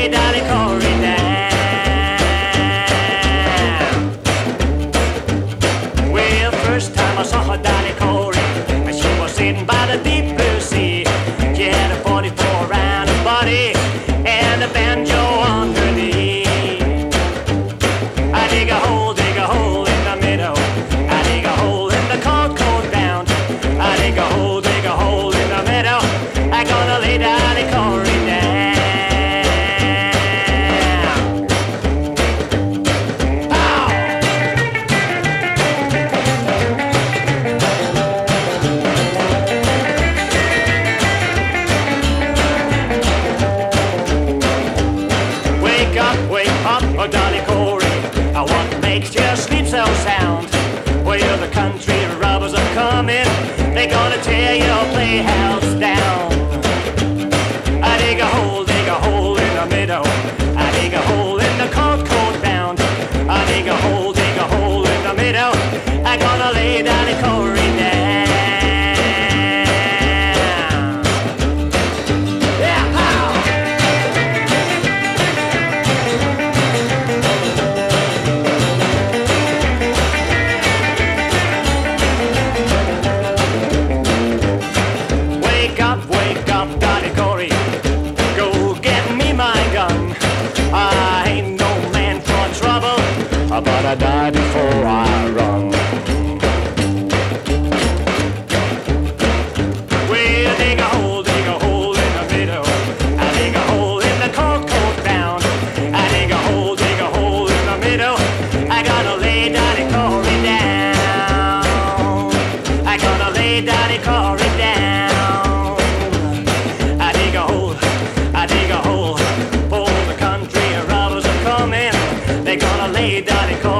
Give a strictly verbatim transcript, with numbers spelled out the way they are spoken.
lay Dolly Corey down. Well, first time I saw her Dolly Corey, she was sitting by the deep blue sea. She had a forty-four round her body and a banjo on her knee. I dig a hole, dig a hole in the middle. I dig a hole in the cold, cold ground. I dig a hole, dig a hole in the middle. I gonna lay Dolly Corey down. Wake up, wake up, oh Dolly Corey. Uh, what makes you sleep so sound? Well, the country robbers are coming. They're gonna tear your playhouse down. I dig a hole, dig a hole in the middle. I dig a hole in the cold, cold ground. I dig a hole, dig a hole in the middle. I gonna lay Dolly Corey down. Yeah, pow! Wake up, wake up, Dolly Corey. Go get me my gun. I ain't no man for trouble, but I die before I run. Well, dig a hole, dig a hole in the middle. I dig a hole in the cold, cold ground. I dig a hole, dig a hole in the middle. I gotta lay Dolly Corey down. I gotta lay Dolly Corey down. I dig a hole, I dig a hole. For the country robbers are coming. They're gonna lay Dolly Corey